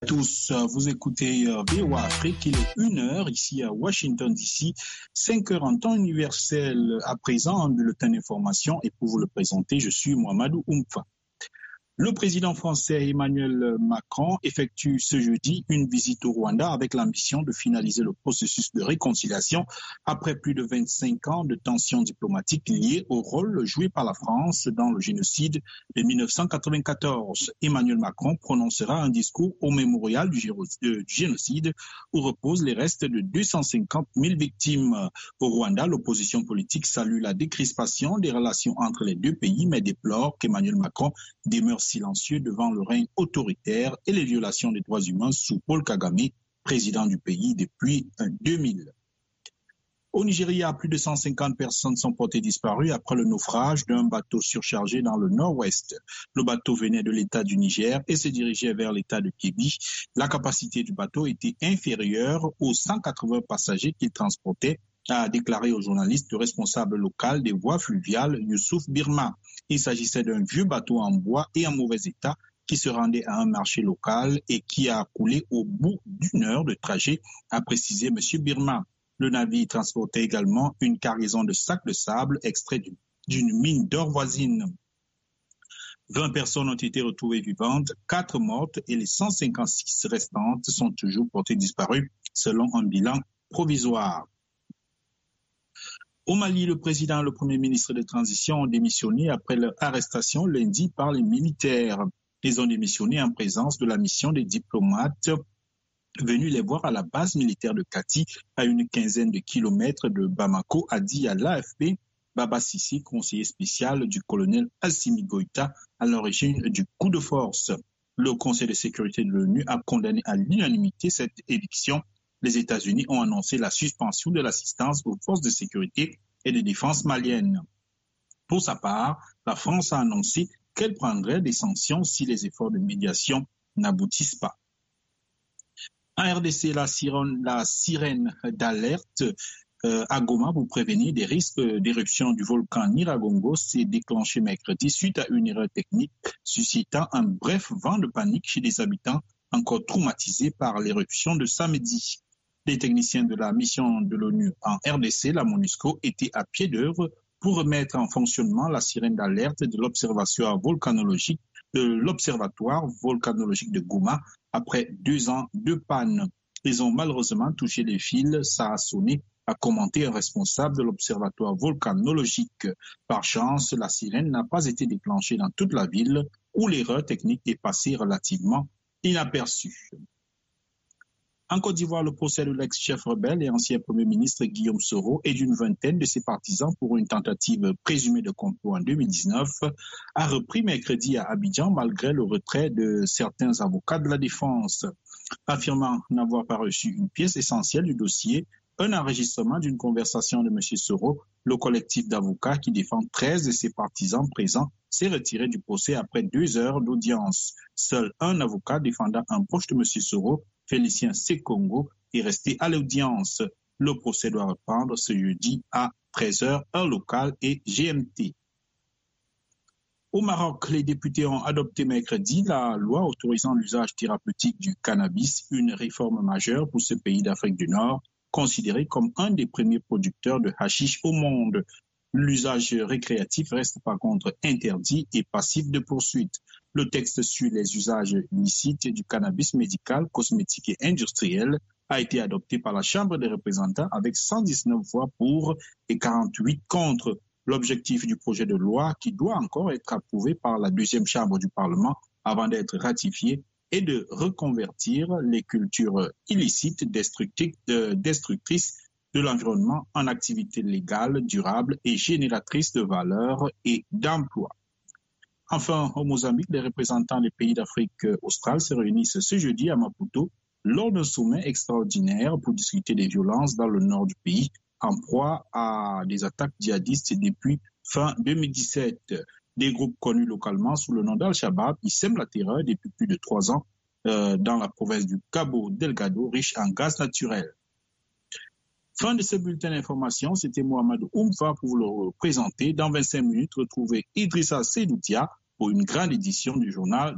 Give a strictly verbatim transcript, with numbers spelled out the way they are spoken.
tous, vous écoutez V O A Afrique, il est une heure ici à Washington D C, cinq heures en temps universel. À présent, un bulletin d'information et pour vous le présenter, je suis Mohamedou Oumfa. Le président français Emmanuel Macron effectue ce jeudi une visite au Rwanda avec l'ambition de finaliser le processus de réconciliation après plus de vingt-cinq ans de tensions diplomatiques liées au rôle joué par la France dans le génocide de mille neuf cent quatre-vingt-quatorze. Emmanuel Macron prononcera un discours au mémorial du génocide où reposent les restes de deux cent cinquante mille victimes. Au Rwanda, l'opposition politique salue la décrispation des relations entre les deux pays mais déplore qu'Emmanuel Macron demeure silencieux devant le règne autoritaire et les violations des droits humains sous Paul Kagame, président du pays depuis deux mille. Au Nigeria, plus de cent cinquante personnes sont portées disparues après le naufrage d'un bateau surchargé dans le nord-ouest. Le bateau venait de l'État du Niger et se dirigeait vers l'État de Kebbi. La capacité du bateau était inférieure aux cent quatre-vingts passagers qu'il transportait, a déclaré au journaliste le responsable local des voies fluviales, Youssouf Birma. Il s'agissait d'un vieux bateau en bois et en mauvais état qui se rendait à un marché local et qui a coulé au bout d'une heure de trajet, a précisé M. Birma. Le navire transportait également une cargaison de sacs de sable extraits d'une mine d'or voisine. vingt personnes ont été retrouvées vivantes, quatre mortes et les cent cinquante-six restantes sont toujours portées disparues selon un bilan provisoire. Au Mali, le président et le premier ministre de transition ont démissionné après leur arrestation lundi par les militaires. Ils ont démissionné en présence de la mission des diplomates venus les voir à la base militaire de Kati, à une quinzaine de kilomètres de Bamako, a dit à l'A F P Baba Sissi, conseiller spécial du colonel Assimi Goïta, à l'origine du coup de force. Le Conseil de sécurité de l'ONU a condamné à l'unanimité cette éviction. Les États-Unis ont annoncé la suspension de l'assistance aux forces de sécurité et de défense maliennes. Pour sa part, la France a annoncé qu'elle prendrait des sanctions si les efforts de médiation n'aboutissent pas. En R D C, la sirène, la sirène d'alerte euh, à Goma pour prévenir des risques d'éruption du volcan Nyiragongo s'est déclenchée mercredi suite à une erreur technique suscitant un bref vent de panique chez des habitants encore traumatisés par l'éruption de samedi. Les techniciens de la mission de l'ONU en R D C, la MONUSCO, étaient à pied d'œuvre pour remettre en fonctionnement la sirène d'alerte de l'observatoire volcanologique de l'observatoire volcanologique de Goma après deux ans de panne. Ils ont malheureusement touché les fils, ça a sonné, a commenté un responsable de l'observatoire volcanologique. Par chance, la sirène n'a pas été déclenchée dans toute la ville où l'erreur technique est passée relativement inaperçue. En Côte d'Ivoire, le procès de l'ex-chef rebelle et ancien Premier ministre Guillaume Soro et d'une vingtaine de ses partisans pour une tentative présumée de complot en deux mille dix-neuf a repris mercredi à Abidjan malgré le retrait de certains avocats de la défense. Affirmant n'avoir pas reçu une pièce essentielle du dossier, un enregistrement d'une conversation de M. Soro, le collectif d'avocats qui défend treize de ses partisans présents s'est retiré du procès après deux heures d'audience. Seul un avocat défendant un proche de M. Soro, Félicien Sekongo, est resté à l'audience. Le procès doit reprendre ce jeudi à treize heures, heure locale et G M T. Au Maroc, les députés ont adopté mercredi la loi autorisant l'usage thérapeutique du cannabis, une réforme majeure pour ce pays d'Afrique du Nord, considéré comme un des premiers producteurs de hashish au monde. L'usage récréatif reste par contre interdit et passif de poursuite. Le texte sur les usages licites du cannabis médical, cosmétique et industriel a été adopté par la Chambre des représentants avec cent dix-neuf voix pour et quarante-huit contre. L'objectif du projet de loi, qui doit encore être approuvé par la deuxième chambre du Parlement avant d'être ratifié, est de reconvertir les cultures illicites destructrices de l'environnement en activités légales, durables et génératrices de valeur et d'emplois. Enfin, au Mozambique, les représentants des pays d'Afrique australe se réunissent ce jeudi à Maputo lors d'un sommet extraordinaire pour discuter des violences dans le nord du pays en proie à des attaques djihadistes depuis fin deux mille dix-sept. Des groupes connus localement sous le nom d'Al-Shabaab y sèment la terreur depuis plus de trois ans euh, dans la province du Cabo Delgado, riche en gaz naturel. Fin de ce bulletin d'information, c'était Mohamedou Oumfa pour vous le présenter. Dans vingt-cinq minutes, retrouvez Idrissa Seydoutia pour une grande édition du journal